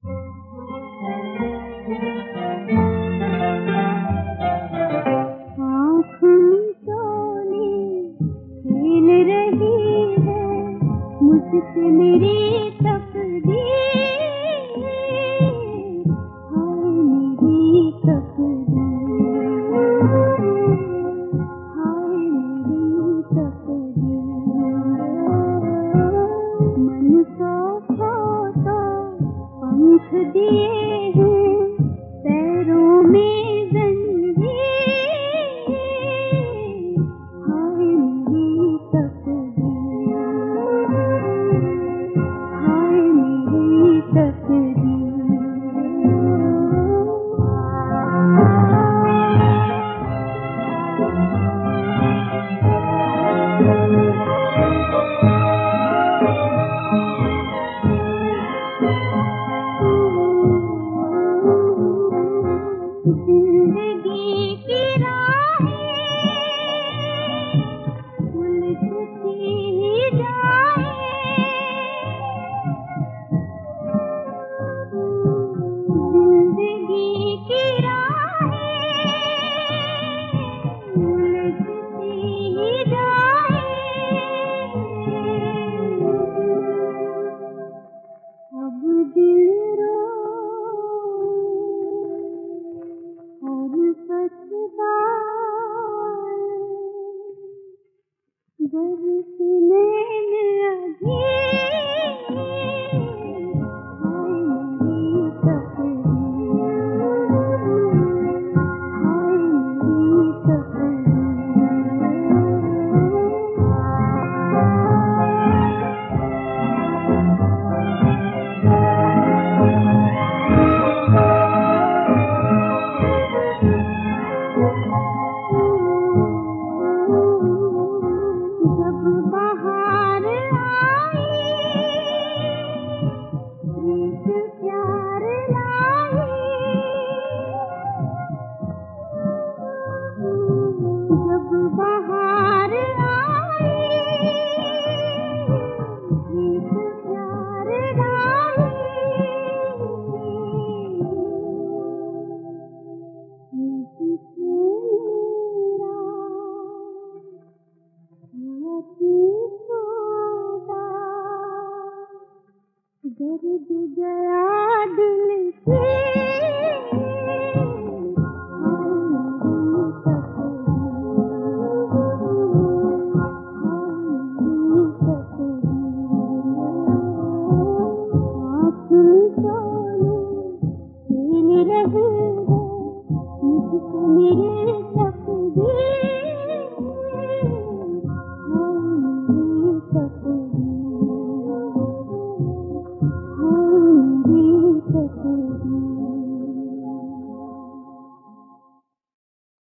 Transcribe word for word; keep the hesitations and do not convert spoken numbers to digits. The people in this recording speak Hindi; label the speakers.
Speaker 1: मुझसे मेरी तकदीर, हाय मेरी तकदीर, हाय मेरी तकदीर। मन को तो पंख दिए हैं, पैरों में जंजीर, हाय मेरी तकदीर, हाय मेरी तकदीर। जिंदगी की राहें उलझती ही जाएं, जिंदगी की राहें उलझती ही जाएं। अब दिल रो और पछताए, बरसे नैन अधीर, हाय मेरी तकदीर, हाय मेरी तकदीर। जब बहार आई, प्रीत प्यार लाई, जब बहार आई, प्रीत प्यार लाई। मुझसे मेरा दर्द गया दिल से, हाय मेरी तकदीर, हाय मेरी तकदीर। आँख सोने खेल रही